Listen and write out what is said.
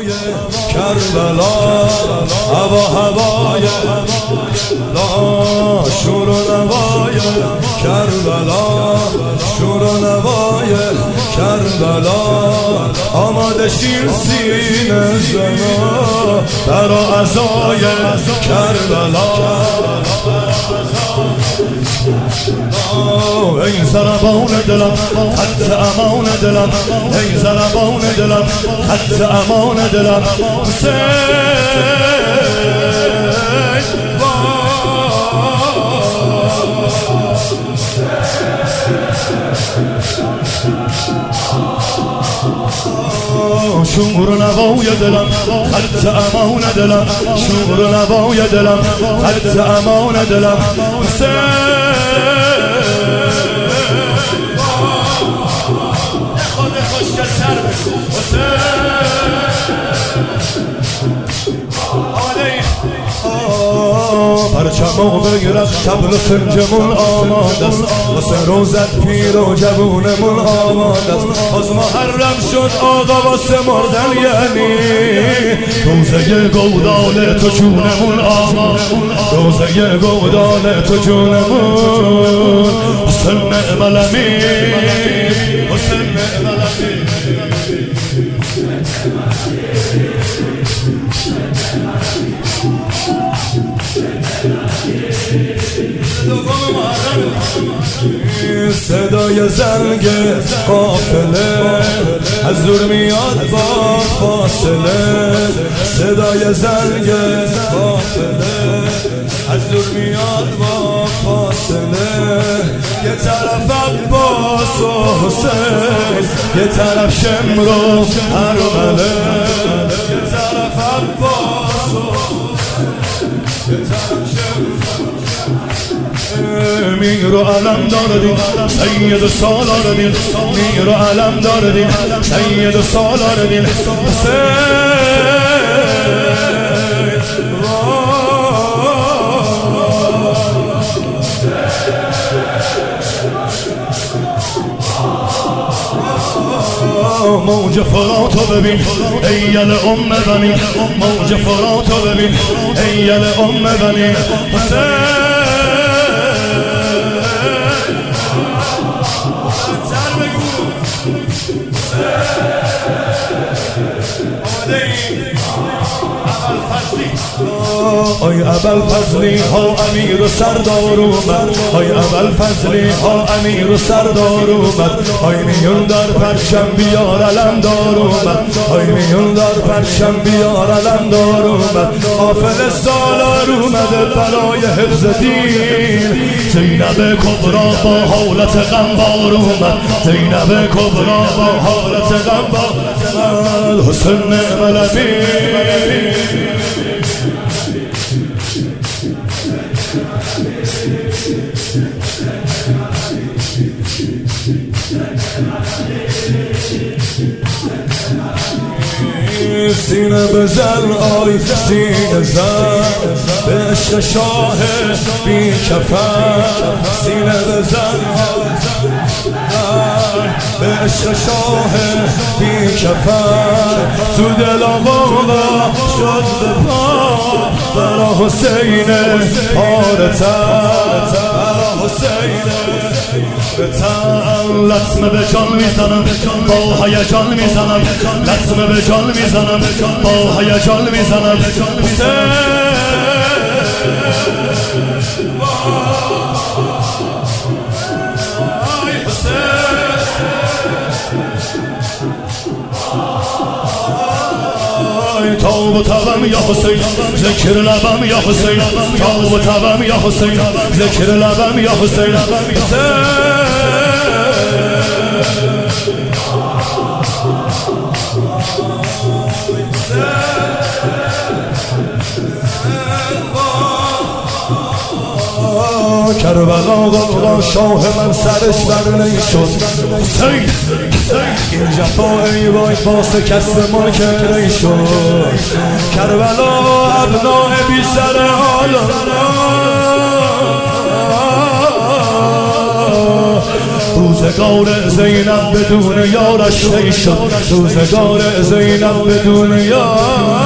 کربلا هوای لا شور و نوای کربلا شور و نوای کربلا آماده شیر سینه زنا برا عزای کربلا ای ضربان دلم خط امان دلم ای ضربان دلم خط امان دلم شور و نوای دلم خط امان دلم شور و نوای دلم خط امان دلم پرچمو بگیرم طبل سنجمون آماده است واسه روزت پیر و جوونمون آماده است از محرم شد آقا واسه مردن یعنی روزه گودال تو جونمون آماده روزه گودال تو جونمون حسن نعملمی حسن نعملمی صدای زنگ قافله از دور میاد با فاصله صدای زنگ قافله از دور میاد با فاصله یه طرف عباس و حسین یه طرف شمر و ارمله یه طرف عباس و یه طرف شمر میر و علم داردین سید سالاردین میر و علم داردین سید سالاردین موج فراتو ببین ایل ام بنی موج فراتو ببین ایل ام بنی آی ابوالفضلی ها امیر و سردار اومد آی ابوالفضلی ها امیر و سردار اومد آی میون در پرچم بیار علمدار اومد آی میون در پرچم بیار علمدار اومد حافظ سالار اومده برای حفظ دین زینب کبرا با حالت غمبار اومد زینب کبرا با حالت غمبار حسن نعملمی سینه بزن آی سینه زن به عشق شاه بی کفن سینه بزن به عشق شاه بی کفن تو دل آقا شد به پا برا حسین پارتر برا حسین لطمه به جان میزنم با هیجان میزنم لطمه به جان میزنم با هیجان میزنم تاب و تبم یا حسین ذکر لبم یا حسین تاب و تبم یا حسین ذکر لبم یا حسین کربلا آقا شاه من سرش بر نیشد حسین این جفا ای وای واسه کسب ملک نیشد کربلا ابناء بی سر عالم روزگار زینب بدون یارش طی شد، روزگار زینب بدون یار